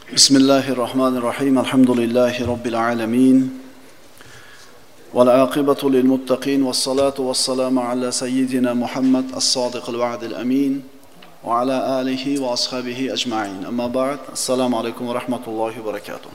Bismillahirrahmanirrahim. Alhamdulillahi rabbil alamin. Wal aqibatu lil muttaqin was salatu was salamu ala sayyidina Muhammad as-sadiqil wa'dil amin wa ala alihi wa ashabihi ajma'in. Amma ba'd. Assalomu alaykum va rahmatullohi va barakatuh.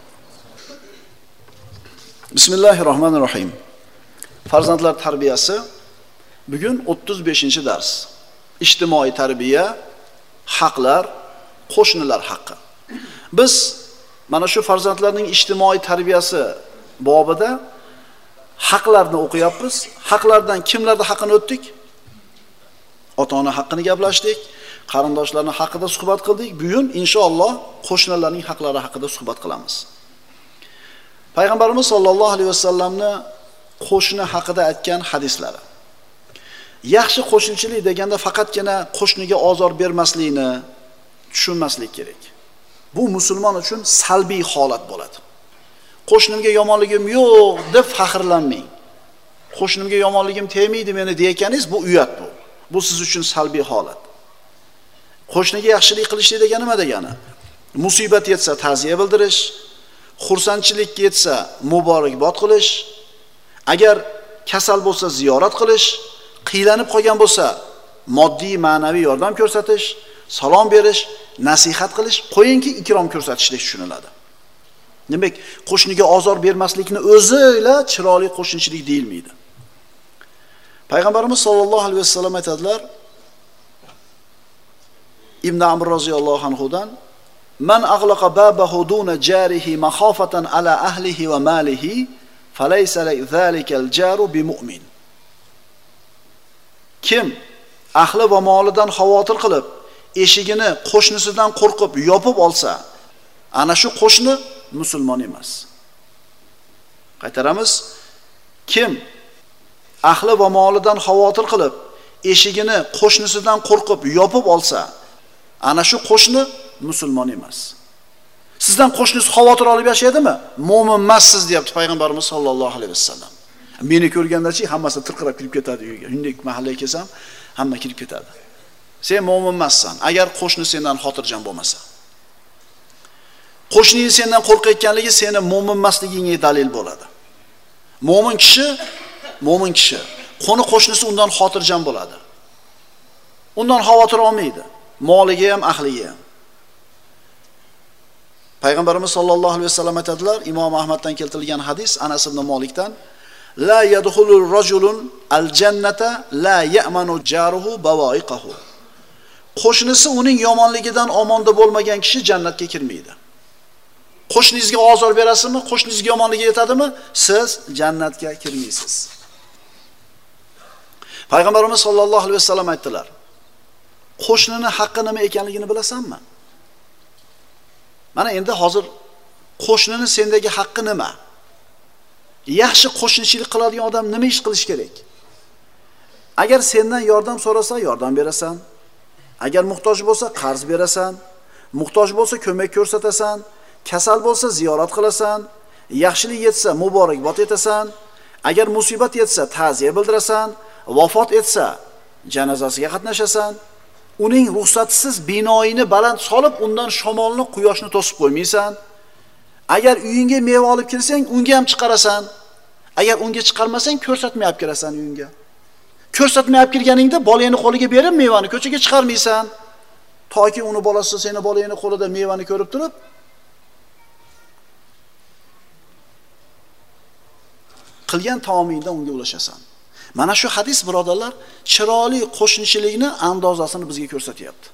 Bismillahirrahmanirrahim. Farzandlar tarbiyasi bugun 35-dars. İjtimoiy tarbiya, haqlar, qo'shnilar haqqi. Biz mana shu farzandlarning ijtimoiy tarbiyasi bobida haqlarni o'qiyapmiz. Haqlardan kimlarning haqqini o'tdik? Ota-ona haqqini gaplashdik, qarindoshlarning haqida suhbat qildik. Bugun inshaalloh qo'shnilarning haqlari haqida suhbat qilamiz. Payg'ambarimiz sollallohu alayhi vasallamni qo'shni haqida aytgan hadislari. Yaxshi qo'shnichilik deganda faqatgina qo'shniga ozor bermaslikni tushunmaslik kerak. Bu musulmon uchun salbiy holat bo'ladi. Qo'shnimga yomonligim yo'q deb faxrlanmang. Qo'shnimga yomonligim tegmaydi meni deyotganingiz bu uyat bu. Bu siz uchun salbiy holat. Qo'shniga yaxshilik qilishlik degani nima degani? Musibat yetsa ta'ziya bildirish, xursandchilik yetsa muborakbod qilish, agar kasal bo'lsa ziyorat qilish, qiylanib qolgan bo'lsa moddiy, ma'naviy yordam ko'rsatish, salom berish, nasihat qilish, qo'yingki ikrom ko'rsatishlik tushuniladi. Demak, qo'shniga ozor bermaslikni o'zila chiroyli qo'shnichilik deyilmaydi. Payg'ambarimiz sollallohu alayhi vasallam aytadilar, Ibn Amr roziyallohu anhudan, "Man aghlaqa babahu duna jarihi makhafatan ala ahlihi va malihi, falaysa zalika al-jaru bimu'min." Kim ahli va molidan xavotir qilib, eshigini qo'shnisidan qo'rqib yopib olsa, ana shu qo'shni musulmon emas. Qaytaramiz. Kim ahli va molidan xavotir qilib, eshigini qo'shnisidan qo'rqib yopib olsa, ana shu qo'shni musulmon emas. Sizdan qo'shnisi xavotir olib yashaydimi? Mo'min emassiz, deyapti payg'ambarimiz sollallohu alayhi vasallam. Meni ko'rgandachi hammasi tirqirab kirib ketadi uyga. Shunday mahallaga kelsam, hamma kirib ketadi. Sen mo'min emassan, agar qo'shni sendan xotirjam bo'lmasa. Qo'shning sendan qo'rqayotganligi seni mo'min emasligingga dalil bo'ladi. Mo'min kishi qo'shnisi undan xotirjam bo'ladi. Undan xavotir olmaydi, moliga ham, ahliga ham. Payg'ambarimiz sollallohu alayhi vasallam aytadilar, Imom Ahmaddan keltirilgan hadis, Anas ibn Malikdan, la yadkhulur rajulun al-jannata la ya'manu jaruhu bawa'iqahu. Qo'shnisi uning yomonligidan omonda bo'lmagan kishi jannatga kirmaydi. Qo'shningizga ozor berasizmi? Qo'shningizga yomonligi yetadimi? Siz jannatga kirmaysiz. Payg'ambarimiz sollallohu alayhi vasallam aytdilar, qo'shnini haqqi nima ekanligini bilasanmi? Mana endi hozir qo'shnini sendagi haqqi nima? Yaxshi qo'shnichilik qiladigan odam nima ish qilish kerak? Agar sendan yordam so'rasa, yordam berasan. Agar muhtoj bo'lsa, qarz berasan. Muhtoj bo'lsa, ko'mak ko'rsatasan. Kasal bo'lsa, ziyorat qilasan. Yaxshilik yetsa, muborakbod etasan. Agar musibat yetsa, ta'ziya bildirasan. Vafot etsa, janozasiga qatnashasan. Uning ruxsatisiz binoyini baland solib, undan shamolni, quyoshni to'sib qo'ymaysan. Agar uyingga meva olib kelsang, unga ham chiqarasan. Agar unga chiqarmasang, ko'rsatmay olib kelasan uyingga. Ko'rsatmay olib kelganingda bolangni qo'liga berib mevani ko'chaga chiqarmaysan. Toki uni bolasi seni bolangni qo'lida mevani ko'rib turib, qilgan taomingda unga ulashasan. Mana shu hadis, birodarlar, chiroyli qo'shnichilikni andozasini bizga ko'rsatyapti.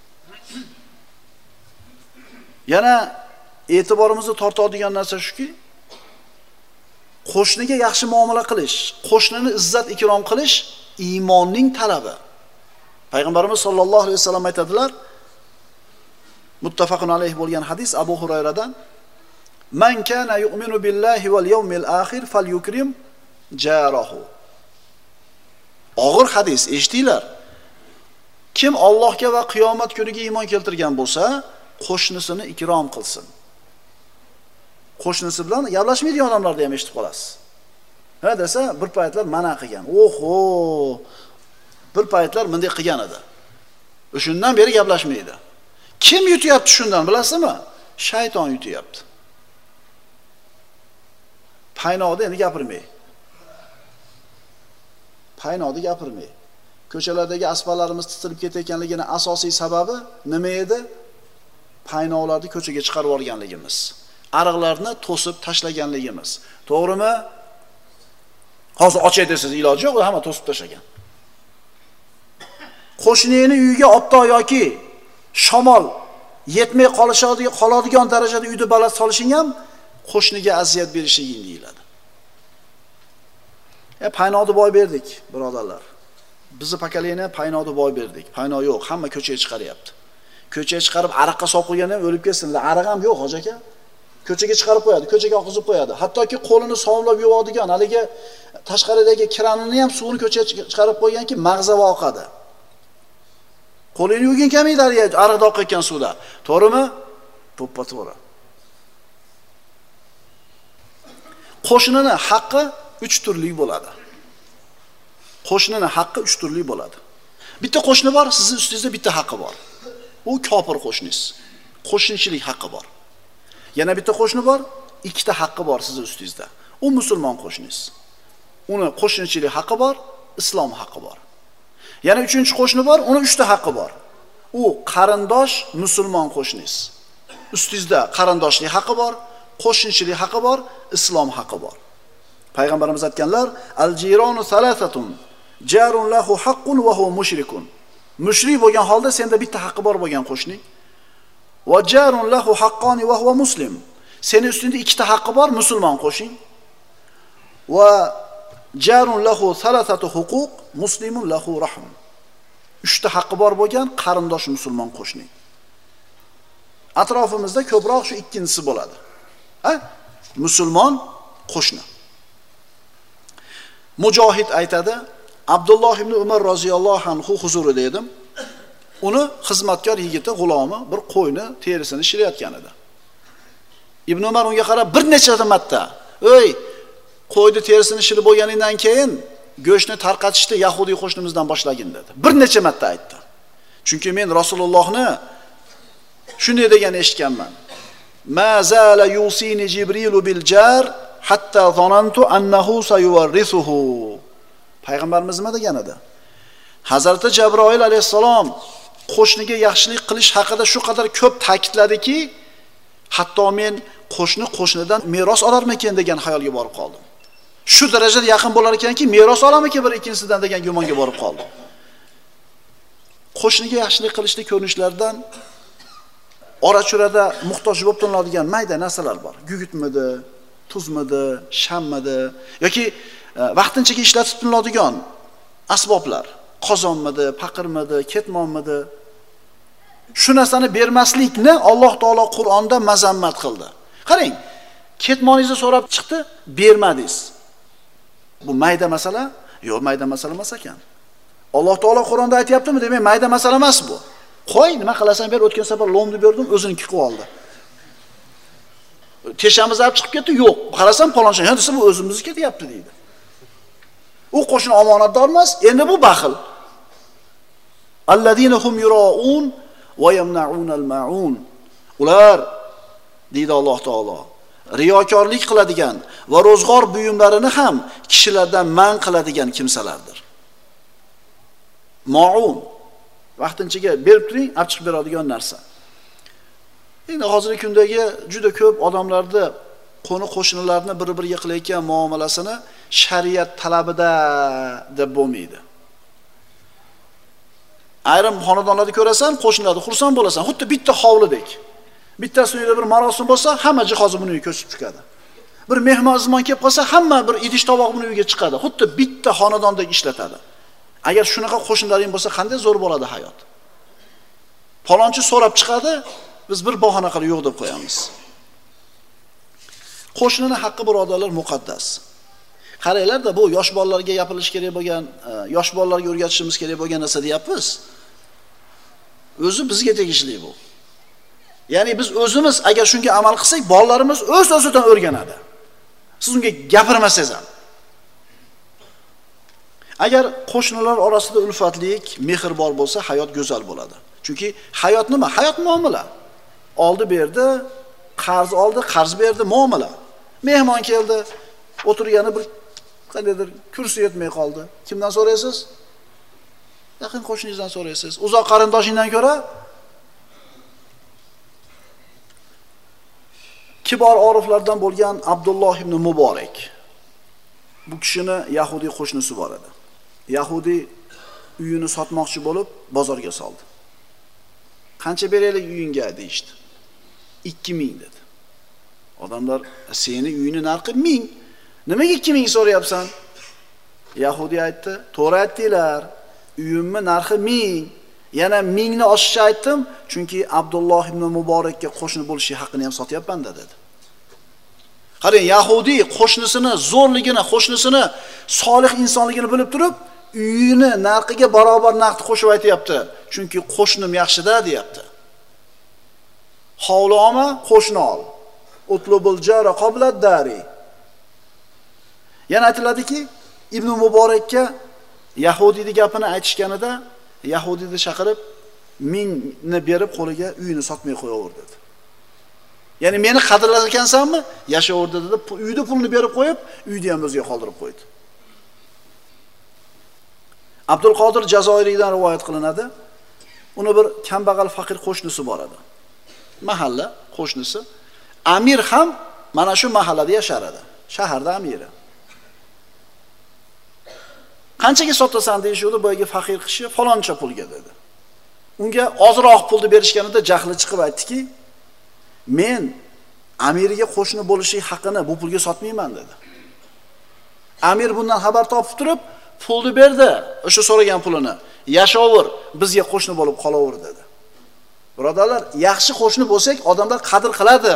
Yana e'tiborimizni tortadigan narsa shuki, qo'shniga yaxshi muomala qilish, qo'shnini izzat ikrom qilish iymonning talabi. Payg'ambarimiz sollallohu alayhi vasallam aytadilar, muttafaqun alayhi bo'lgan hadis Abu Hurayradan, "Man kana yu'minu billahi wal yawmil akhir falyukrim jarahu." Og'ir hadis, eshitdinglar? Kim Allohga va qiyomat kuniga iymon keltirgan bo'lsa, qo'shnisini ikrom qilsin. Qo'shnisi bilan gaplashmaydigan odamlarni ham eshitib qolasiz. Ha desa, bir paytlar mana qilgan. Oho! Bir paytlar bunday qilgan edi. O'shundan beri gaplashmaydi. Kim yutyapti shundan, bilasizmi? Shayton yutyapti. Paynoqda endi gapirmay. Paynoqda gapirmay. Ko'chalardagi asfaltlarimiz titilib ketayotganligining asosiy sababi nima edi? Paynoqlarni ko'chaga chiqarib yuborganligimiz. Ariqlarni to'sib tashlaganligimiz. To'g'rimi? Hozir ochay desiz, iloji yo'q, hamma to'sib tashlagan. Qo'shnining uyiga opto yoki shamol yetmay qoladigan darajada uyda baland solishing ham qo'shniga aziyat berishliging deyiladi. Paynoqni boy berdik, birodarlar. Bizni pokoleniya paynoqni boy berdik. Paynoq yo'q, hamma ko'chaga chiqaryapti. Ko'chaga chiqarib ariqqa solib qo'ygan ham o'lib ketsinlar. Ariq ham yo'q, hoji aka. Ko'chaga chiqarib qo'yadi, ko'chaga oqizib qo'yadi. Hattoki qo'lini sovunlab yuvadigan, haligi tashqaridagi kranini ham suvini ko'chaga chiqarib qo'yganki, mag'zava oqadi. Qo'lini yuvgin kamaylar, ariqda oqayotgan suvda. To'g'rimi? To'ppa-to'g'ri. Qo'shnining haqqi 3 turli bo'ladi. Qo'shnining haqqi 3 turli bo'ladi. Bitta qo'shni bor, sizning ustingizda bitta haqqi bor. U kofir qo'shningiz. Qo'shnichilik haqqi bor. Yana bitta qo'shni bor, ikkita haqqi bor sizning ustingizda. U musulmon qo'shningiz. Uni qo'shnichilik haqqi bor, islom haqqi bor. Yana 3-chi qo'shni bor, uni 3 ta haqqi bor. U qarindosh musulmon qo'shningiz. Ustingizda qarindoshlik haqqi bor, qo'shnichilik haqqi bor, islom haqqi bor. Payg'ambarimiz aytganlar: "Al-jironu salasatun, jarun lahu haqqun wa huwa mushrikun." Mushrik bo'lgan holda senda bitta haqqi bor bo'lgan qo'shning. "Va jarun lahu haqqani wa huwa muslim." Seni ustingda ikkita haqqi bor, musulmon qo'shing. "Va jarun lahu salasatu huquq, muslimun lahu rahm." 3 ta haqqi bor bo'lgan qarindosh musulmon qo'shning. Atrofimizda ko'proq shu ikkinchisi bo'ladi. Musulmon qo'shni. Mujohid aytadi, Abdulloh ibn Umar roziyallohu anhu huzurida edim. Uni xizmatkor yigiti g'ulomi bir qo'yni terisini shilayotgan edi. Ibn Umar unga qarab bir necha marta, "Ey, qo'yni terisini shilib bo'lganingdan keyin go'shtni tarqatishni Yahudiy qo'shnimizdan boshlagin" dedi. Bir necha marta aytdi. Chunki men Rasulullohni shunday degan eshitganman. "Ma zala yusini Jibrilu bil jar hatta zonantu annahu sayuwarrisuhu." Payg'ambarimiz nima degan edi? Hazrati Jabroil alayhisalom qo'shniga yaxshilik qilish haqida shu qadar ko'p ta'kidladiki, hatto men qo'shnidan meros olarmikin degan xayolga borib qoldim. Shu darajada yaqin bo'lar ekanki, meros olarmikin bir ikkinchisidan degan gumonga borib qoldim. Qo'shniga yaxshilik qilishlik ko'rinishlardan ora-churada muhtoj bo'lib turiladigan mayda narsalar bor. Gugutmidi, tuzmidi, shammidi yoki vaqtinchaga ishlatib turiladigan asboblar, qozonmidi, paqirmidi, ketmonmidi. Shu narsani bermaslikni Alloh taolo Qur'onda mazammat qildi. Qarang, ketmoningizni so'rab chiqdi, bermadingiz. Bu mayda masala? Yo'q, mayda masala emas ekan. Alloh taolo Qur'onda aytayaptimi? Demak, mayda masala emas bu. Qo'y, nima qilasan ber, o'tgan safar lomni berdim, o'ziniki qilib oldi. Teshamiz olib chiqib ketdi, yo'q. Qarasam paloncha, "Ha, desa bu o'zimizniki ketyapti" deydi. U qo'shni omonatdor emas, endi bu baxil. Alladina hum yura'un va yamna'unal ma'un. Ular deydi Alloh taolo, riyokorlik qiladigan va ro'zg'or buyumlarini ham kishilardan man qiladigan kimsalardir. Ma'un vaqtinchaga berib turing, olib chiqib beradigan narsa. Endi hozirgi kundagi juda ko'p odamlarda qo'shnilarni bir-biriga qilayotgan muomalasini shariat talabida deb bo'lmaydi. Ayrim xonadonlarda ko'rasan, qo'shnilarni xursand bo'lasan, xuddi bitta hovlidek. Bittasida bir marosim bo'lsa, hamma jihozi buni uyga ko'chib chiqadi. Bir mehmon-izmon kelib qolsa, hamma bir idish tovoq buni uyga chiqadi. Xuddi bitta xonadondek ishlatadi. Agar shunaqa qo'shnilaring bo'lsa, qanday zo'r bo'ladi hayot. Palonchi so'rab chiqadi, biz bir bahona qilib yo'q deb qo'yamiz. Qo'shnining haqqi birodarlar muqaddas. Qaranglar-da, bu yosh bolalarga gapirish kerak bo'lgan, yosh bolalarga o'rgatishimiz kerak bo'lgan narsa deyapmiz. O'zi bizga tegishli bu. Ya'ni biz o'zimiz agar shunga amal qilsak, bolalarimiz o'z-o'zidan o'rganadi. Siz unga gapirmasangiz ham. Agar qo'shnilar orasida ulfatlik, mehr bor bo'lsa, hayot go'zal bo'ladi. Chunki hayot nima? Hayot muomala. Oldi berdi, qarz oldi, qarz berdi, muomala. Mehmon keldi, o'tirgani bir qandaydir kursi yetmay qoldi. Kimdan so'raysiz? Yaqin qo'shningizdan so'raysiz. Uzoq qarindoshingdan ko'ra kibor oriflardan bo'lgan Abdulloh ibn Muborak. Bu kishini Yahudi qo'shnisi bor edi. Yahudi uyini sotmoqchi bo'lib bozorga soldi. Qancha beraylik uyingga deydi. 2000 dedi. Odamlar, "Seni uyini narxi 1000. Nimaga 2000 so'rayapsan?" Yahudi aytdi, "To'g'ri aytdinglar. Uyimni narxi 1000. Yana 1000 ni oshiqcha aytdim, chunki Abdulloh ibn Muborakka qo'shni bo'lishi haqqini ham sotyapman" dedi. Qarang, Yahudi qo'shnisini zo'rligini, qo'shnisini solih insonligini bilib turib, uyini narxiga barobar naqd qo'shib aytayapti. Chunki qo'shnim yaxshi-da deyapti. Hovli olma, qo'shni ol. Utlubul jara qabla dari. Yana aytiladiki, Ibn Muborakka Yahudiyning gapini aytishganida Yahudiyni chaqirib 1000 ni berib qo'liga uyini sotmay qo'yaver dedi. Ya'ni meni qadrlar ekansanmi? Yashaver dedi, uyda pulni berib qo'yib, uyni ham o'ziga qoldirib qo'ydi. Abdul Qodir Jazoiriydan rivoyat qilinadi. Uni bir kambag'al faqir qo'shnisi bor edi. Mahalla qo'shnisi. Amir ham mana shu mahallada yashar edi. Shaharda amiri. Qanchaga sotasan deyishdi boyagi faqir kishi, faloncha pulga dedi. Unga ozroq pulni berishganida jahli chiqib aytdiki, "Men amiriga qo'shni bo'lishlik haqqini bu pulga sotmayman" dedi. Amir bundan xabar topib turib, pulni berdi, o'sha so'ragan pulini. "Yashaver, bizga qo'shni bo'lib qolaver" dedi. Birodarlar, yaxshi qo'shni bo'lsak, odamlar qadr qiladi.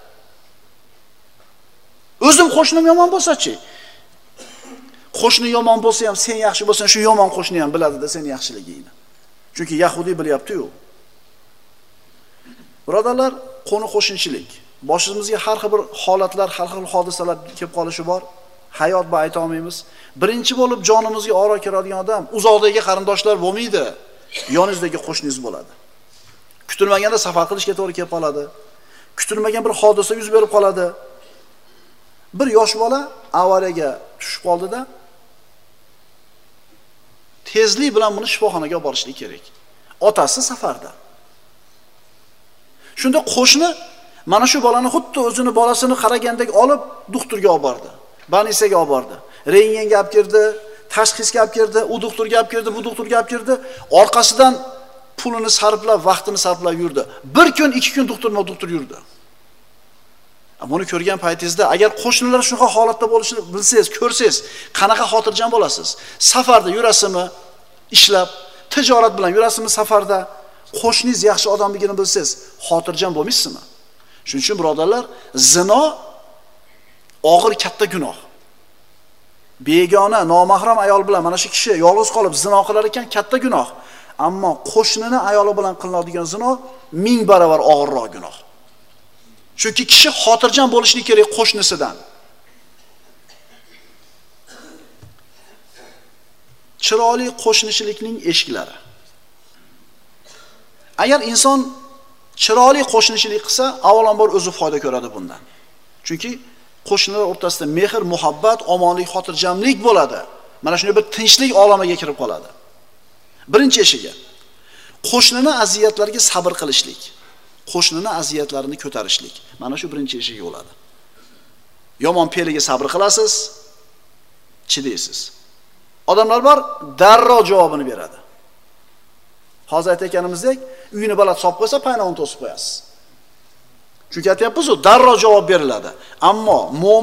O'zim qo'shnim yomon bo'lsa-chi? Qo'shni yomon bo'lsa ham, sen yaxshi bo'lsang, shu yomon qo'shni ham biladi-da sen yaxshiligingni. Chunki Yahudi bilyapti-ku. Birodarlar, qo'ni qo'shnichilik. Boshimizga har xil bir holatlar, har xil hodisalar kelib qolishi bor. Hayot bu ayta olmaymiz. Birinchi bo'lib jonimizga oro kiradigan odam uzoqdagi qarindoshlar bo'lmaydi. Yoningizdagi qo'shningiz bo'ladi. Kutilmaganda safar qilishga to'g'ri kelib qoladi. Kutilmagan bir hodisa yuz berib qoladi. Bir yosh bola avariyaga tushib qoldida, tezlik bilan buni shifoxonaga olib borishlik kerak. Otasi safarda. Shunda qo'shni mana shu bolani xuddi o'zini bolasini qaragandek olib doktorga olib bordi. Banisaga olib bordi. Rentgenga olib kirdi, tashxisga olib kirdi, u doktorga olib kirdi, bu doktorga olib kirdi. Orqasidan pulini sarflab, vaqtini sarflab yurdi. Bir kun, 2 kun doktor yurdi. Buni ko'rgan paytingizda agar qo'shnilar shunaqa holatda bo'lishini bilsangiz, ko'rsangiz, qanaqa xotirjam bo'lasiz? Safarda yurasizmi? Ishlab, tijorat bilan yurasizmi safarda? Qo'shningiz yaxshi odamligini bilsangiz, xotirjam bo'lmaysizmi? Shuning uchun birodarlar, zino og'ir katta gunoh. Begona, nomahram ayol bilan mana shu kishi yolg'iz qolib zino qilar ekan, katta gunoh. Ammo qo'shnini ayoli bilan qilinadigan zino 1000 barobar og'irroq gunoh. Chunki kishi xotirjam bo'lishi kerak qo'shnisidan. Chiroyli qo'shnichilikning eshiklari. Agar inson chiroyli qo'shnichilik qilsa, avvalambor o'zi foyda ko'radi bundan. Chunki qo'shnilar o'rtasida mehr, muhabbat, omonlik, xotirjamlik bo'ladi. Mana shunday bir tinchlik olamiga kirib qoladi. Birinchi eshigi. Qo'shnini aziyatlariga sabr qilishlik. Qo'shnini aziyatlarini ko'tarishlik. Mana shu birinchi eshigi bo'ladi. Yomon fe'liga sabr qilasiz, chidaysiz. Odamlar bor, darrov javobini beradi. Hozir aytganimizdek, uyini baland solib qo'ysa, paynavini to'sib qo'yasiz. Chunki aytayapmiz-ku, darrov javob beriladi. Ammo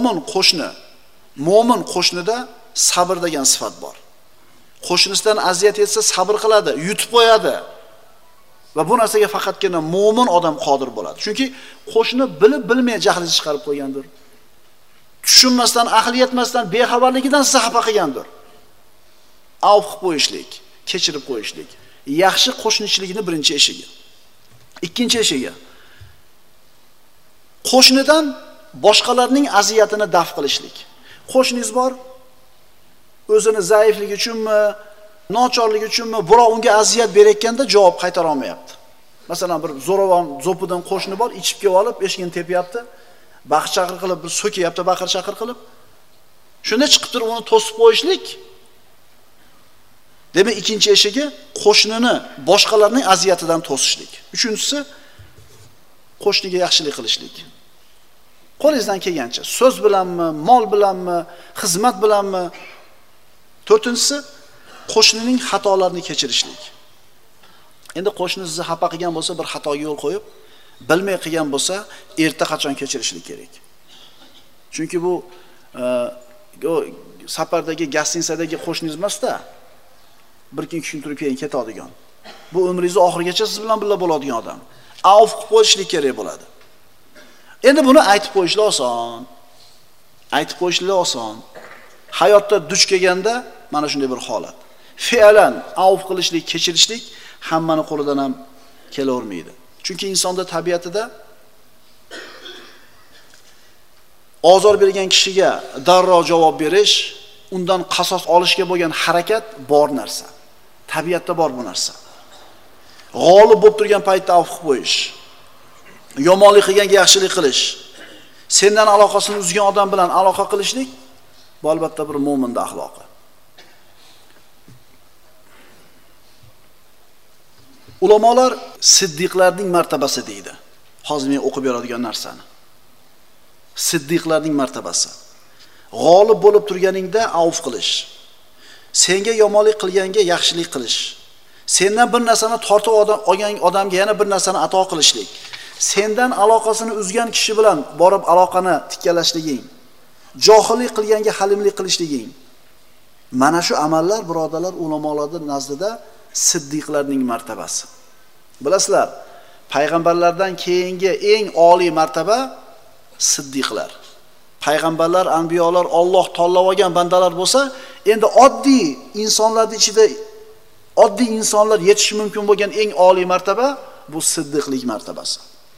mo'min qo'shnida sabr degan sifat bor. Qo'shnisidan aziyat yetsa sabr qiladi, yutib qo'yadi. Va bu narsaga faqatgina mo'min odam qodir bo'ladi. Chunki qo'shni bilib-bilmay jahliga chiqarib qo'ygandir. Tushunmasdan, aqli yetmasdan, bexabarligidan sizni xafa qilgandir. Avf qilib qo'yishlik, kechirib qo'yishlik. Yaxshi qo'shnichilikning birinchi eshigi. Ikkinchi eshigi. Qo'shnidan boshqalarning aziyatini daf qilishlik. Qo'shningiz bor, o'zini zaifligi uchunmi, nochorligi uchunmi, birov unga aziyat berayotganda javob qaytara olmayapti. Masalan, bir zo'ravon zo'pidan qo'shni bor, ichib kelib olib, eshigini tepyapti, baqir-chaqir qilib, bir so'kayapti, baqir-chaqir qilib. Shunda chiqib turib uni to'sib qo'yishlik. Demak, ikkinchi eshigi qo'shnini boshqalarning aziyatidan to'sishlik. Uchinchisi qo'shniga yaxshilik qilishlik. Qo'lingizdan kelgancha, so'z bilanmi, mol bilanmi, xizmat bilanmi. To'rtinchisi qo'shnining xatolarini kechirishlik. Endi qo'shni sizni xafa qilgan bo'lsa, bir xatoga yo'l qo'yib, bilmay qilgan bo'lsa, erta qachon kechirishlik kerak. Chunki bu safardagi gostinsadagi qo'shningiz emas-da. Bir kun 2 kun turib keyin ketadigan. Bu umringizni oxirigacha siz bilan birga bo'ladigan odam. Avf qilib qo'yishlik kerak bo'ladi. Endi buni aytib qo'yishlar oson. Aytib qo'yishlar oson. Hayotda duch kelganda mana shunday bir holat. Fe'lan avf qilishlik, kechirishlik hammani qo'lidan ham kelavermaydi. Chunki insonda tabiatida ozor bergan kishiga darrov javob berish, undan qasos olishga bo'lgan harakat bor narsa. Tabiatda bor bu narsa. G'olib bo'lib turgan paytda avf qilib qo'yish, yomonlik qilganga yaxshilik qilish, sendan aloqasini uzgan odam bilan aloqa qilishlik bu albatta bir mo'minning axloqi. Ulamolar siddiqlarning martabasi deydi. Hozir men o'qib beradigan narsani. Siddiqlarning martabasi. G'olib bo'lib turganingda avf qilish. Senga yomonlik qilganga yaxshilik qilish. Sendan bir narsani tortib olgan odamga yana bir narsani ato qilishlik. Sendan aloqasini uzgan kishi bilan borib aloqani tikkalashliging. Johillik qilganga halimlik qilishliging. Mana shu amallar birodalar ulamolarning nazdida siddiqlarning martabasi. Bilasizlar, payg'ambarlardan keyingi eng oliy martaba siddiqlar. Payg'ambarlar, anbiyolar Alloh tanlab olgan bandalar bo'lsa, endi oddiy insonlarning ichida oddiy insonlar yetishi mumkin bo'lgan eng oliy martaba bu siddiqlik martabasi.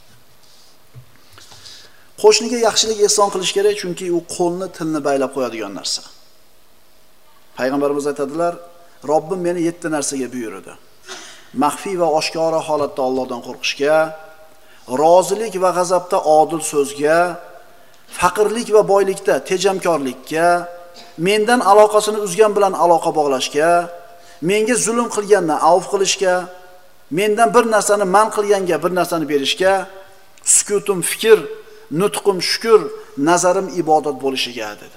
Qo'shniga yaxshilik ehson qilish kerak, chunki u qo'lni, tilni baylab qo'yadigan narsa. Payg'ambarimiz aytadilar, Robbim meni 7 narsaga buyurdi. Maxfiy va oshkora holatda Allohdan qo'rqishga, rozilik va g'azabda odil so'zga, faqirlik va boylikda tejamkorlikka, mendan aloqasini uzgan bilan aloqa bog'lashga, menga zulm qilganni avf qilishga, mendan bir narsani man qilganga bir narsani berishga, sukutum fikr, nutqum shukr, nazarim ibodat bo'lishiga dedi.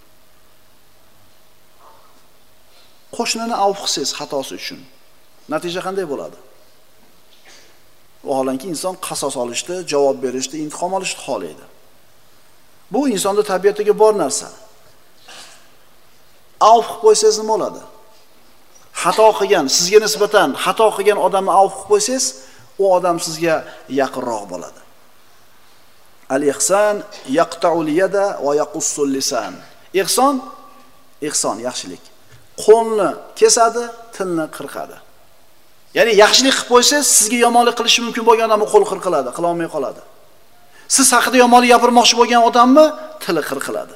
Qo'shnini avf qilsangiz xatosi uchun natija qanday bo'ladi? Vaholanki inson qasos olishni, javob berishni, intiqom olishni xohlaydi. Bu insonning tabiatiga bor narsa. Avf qilib qo'ysangiz nima bo'ladi? Xato qilgan, sizga nisbatan xato qilgan odamni avf qilib qo'ysangiz, u odam sizga yaqinroq bo'ladi. Al-ihson yaqta'ul yada va yaqussul lisan. Ihson yaxshilik. Qo'lni kesadi, tilni qirqadi. Ya'ni yaxshilik qilib qo'ysangiz, sizga yomonlik qilishi mumkin bo'lgan odamni qo'l qirqiladi, qila olmay qoladi. Siz haqida yomonlik gapirmoqchi bo'lgan odamni tili qirqiladi.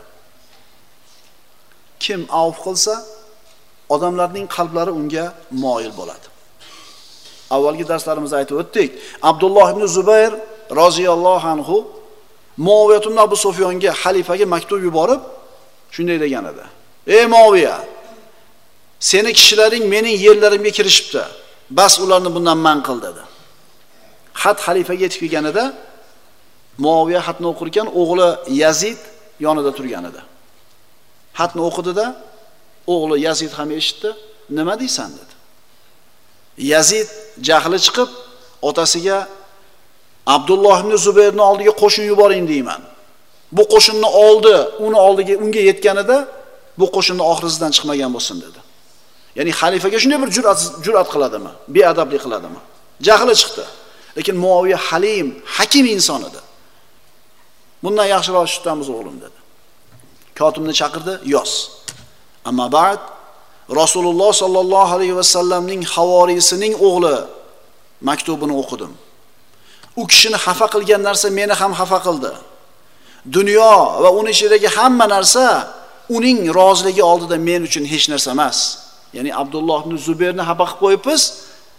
Kim avf qilsa, odamlarning qalblari unga moyil bo'ladi. Avvalgi darslarimizda aytib o'tdik. Abdulloh ibn Zubayr roziyallohu anhu Muaviya ibn Abu Sufyonga, xalifaga maktub yuborib, shunday degan edi. Ey Muaviya, seni kishilaring mening yerlarimga kirishibdi. Bas ularni bundan man qil dedi. Xat xalifaga yetib kelganida Muaviya xatni o'qir ekan, o'g'li Yazid yonida turgan edi. Xatni o'qidi-da, o'g'li Yazid ham eshitdi. Nima deysan dedi. Yazid jahli chiqib otasiga Abdulloh ibn Zubayrni oldiga qo'shin yuboring deyman. Bu qo'shinni unga yetganida bu qo'shinni oxirisidan chiqmagan bo'lsin dedi. Ya'ni xalifaga shunday bir jur'at qiladimi? Beadablik qiladimi? Jahli chiqdi. Lekin Muaviya halim, hakim inson edi. Bundan yaxshiroq tutamiz o'g'lim dedi. Kotibni chaqirdi, yoz. Amma ba'd Rasululloh sallallohu alayhi va sallamning havoriysining o'g'li maktubini o'qidim. U kishini xafa qilgan narsa meni ham xafa qildi. Dunyo va uning ichidagi hamma narsa uning roziligi oldida men uchun hech narsa emas. Ya'ni Abdulloh ibn Zubayrni xafa qilib qo'yibmiz.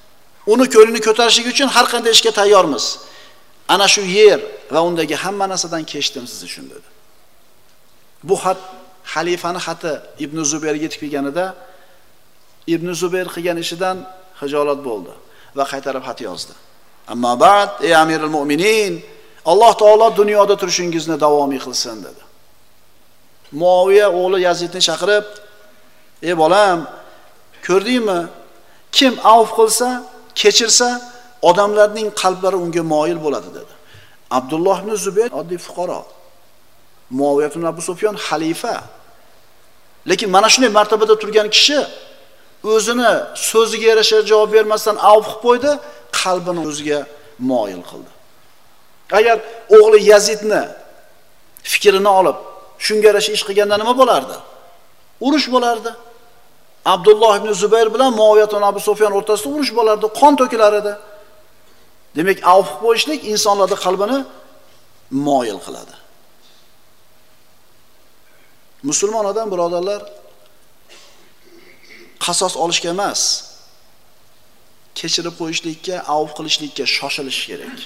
uni ko'nglini ko'tarishlik uchun har qanday ishga tayyormiz. Ana shu yer va undagi hamma narsadan kechdim siz uchun dedi. Bu xat xalifani xati Ibn Zubayrga yetib kelganida Ibn Zubayr qilgan ishidan hijolat bo'ldi va qaytarib xat yozdi. Amma ba'd, ey Amirul Mu'minin, Alloh taolo dunyoda turishingizni davomiy qilsin dedi. Muaviya o'g'li Yazidni chaqirib, "Ey bolam, ko'rdingmi? Kim avf qilsa, kechirsa, odamlarning qalblari unga moyil bo'ladi" dedi. Abdulloh ibn Zubayr oddiy fuqaro. Muaviya ibn Abu Sufyon xalifa. Lekin mana shunday martabada turgan kishi o'zini so'ziga yarasha javob bermasdan avf qilib qo'ydi, qalbini o'ziga moyil qildi. Agar o'g'li Yazidni fikrini olib, shunga yarasha ish qilganda nima bo'lardi? Urush bo'lardi. Abdulloh ibn Zubayr bilan Muaviya ibn Abu Sufyon o'rtasida urush bo'lardi, qon to'kilar edi. Demak, avf qo'yishlik insonlarning qalbini moyil qiladi. Musulmon odam, birodarlar, qasos olishga emas, kechirib qo'yishlikka, avf qilishlikka shoshilish kerak.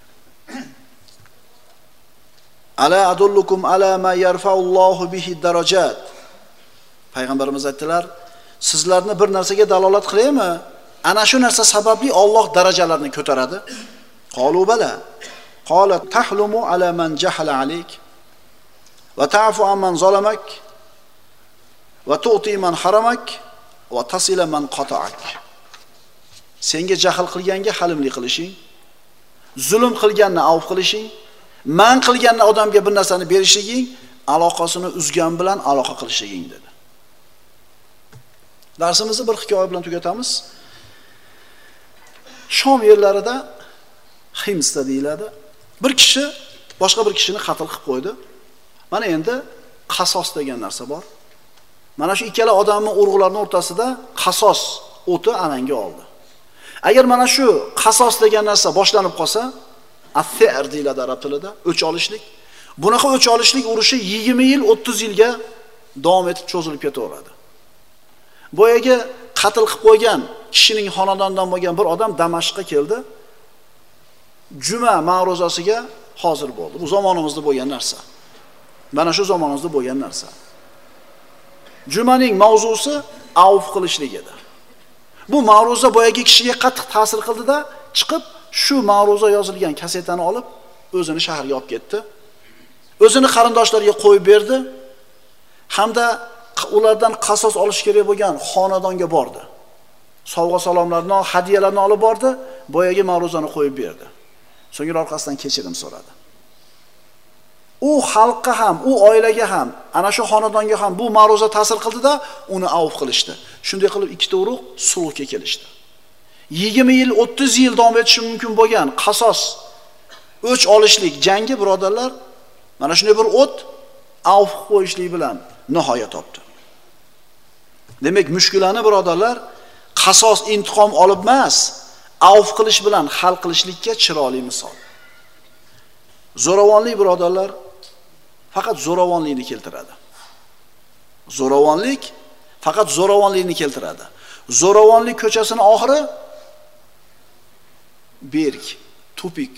Ala adullukum ala ma yarfa'ullohu bihi darajat. Payg'ambarimiz aytdilar, sizlarni bir narsaga dalolat qilaymi? Ana shu narsa sababli Alloh darajalarni ko'taradi. Qalu bala. Qala tahlumu ala man jahala alayk va ta'fu amman zalamak va tu'ti man haramak va tasila man qata'ak. Senga jahl qilganga halimlik qilishing, zulm qilganni avf qilishing, man qilganni odamga bir narsani berishliging, aloqasini uzgan bilan aloqa qilishliging dedi. Darsimizni bir hikoya bilan tugatamiz. Shom yerlarida Himsda deyiladi. Bir kishi boshqa bir kishini qatl qilib qo'ydi. Mana endi qasos degan narsa bor. Mana shu ikkala odamning urug'larining o'rtasida qasos o'ti alanga oldi. Agar mana shu qasos degan narsa boshlanib qolsa, as-sir deyiladi arab tilida, o'ch olishlik. Bunaqa o'ch olishlik urushi 20 yil, 30 yilga davom etib cho'zilib ketaveradi. Boyaga qatl qilib qo'ygan kishining xonadonidan bo'lgan bir odam Damashqqa keldi. Juma ma'ruzasiga hozir bo'ldi. Bu zamonimizda bo'lgan narsa. Mana shu zamonimizda bo'lgan narsa. Jumaning mavzusi avf qilishlik edi. Bu ma'ruza boyagi kishiga qattiq ta'sir qildi-da, chiqib shu ma'ruza yozilgan kasetani olib, o'zini shaharga olib ketdi. O'zini qarindoshlariga qo'yib berdi, hamda ulardan qasos olish kerak bo'lgan xonadonga bordi. Sovg'a salomlarni, hadiyalarni olib bordi, boyagi ma'ruzani qo'yib berdi. So'ngra orqasidan kechirim so'radi. U xalqqa ham, u oilaga ham, ana shu xonadonga ham bu ma'ruza ta'sir qildi-da, uni avf qilishdi. Shunday qilib ikkita urug' sulhga kelishdi. 20 yil, 30 yil davom etishi mumkin bo'lgan qasos, o'ch olishlik jangi, birodarlar, mana shunday bir o't avf qo'yishlik bilan nihoyat topdi. Demak, mushkulani, birodarlar, qasos intiqom olib emas, avf qilish bilan hal qilishlikka chiroyli misol. Zo'ravonlik, birodarlar, faqat zo'ravonlikni keltiradi. Zo'ravonlik faqat zo'ravonlikni keltiradi. Zo'ravonlik ko'chasining oxiri berk, tupik.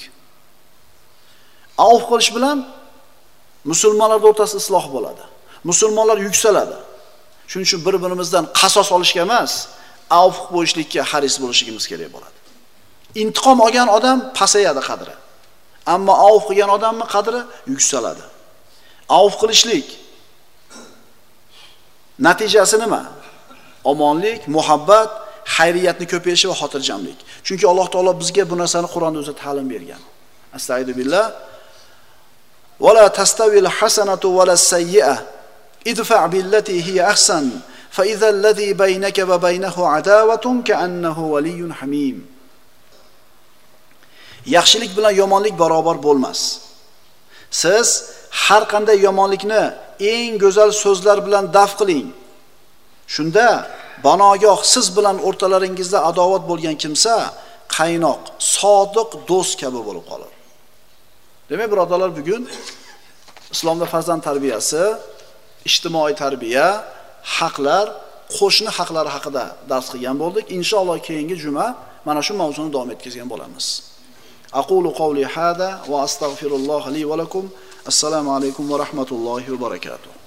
Avf qilish bilan musulmonlar o'rtasida isloh bo'ladi. Musulmonlar yuksaladi. Shuning uchun bir-birimizdan qasos olishga emas, avf qo'yishlikka haris bo'lishimiz kerak bo'ladi. Intiqom olgan odam pasayadi qadri. Ammo avf qilgan odamning qadri yuksaladi. Avf qilishlik natijasi nima? Omonlik, muhabbat, xayriyatni ko'payishi va xotirjamlik. Chunki Alloh taolo bizga bu narsani Qur'onda o'zi ta'lim bergan. Astagfirullah. Va la tastawil hasanatu va las sayyi'a idfa' billati hiya ahsan fa idha alladhi baynaka va baynahu adawatun ka'annahu waliyyun hamim. Yaxshilik bilan yomonlik barobar bo'lmas. Siz har qanday yomonlikni eng go'zal so'zlar bilan daf qiling. Shunda banogoh siz bilan o'rtalaringizda adovat bo'lgan kimsa qaynoq, sodiq do'st kabi bo'lib qoladi. Demak, birodarlar, bugun islomda farzand tarbiyasi, ijtimoiy tarbiya, haqlar, qo'shni haqlari haqida dars qilgan bo'ldik. Inshaalloh keyingi juma mana shu mavzuni davom etkazgan bo'lamiz. Aqulu qawli hada va astaghfirulloh li va lakum. Assalomu alaykum va rahmatullohi va barakatuh.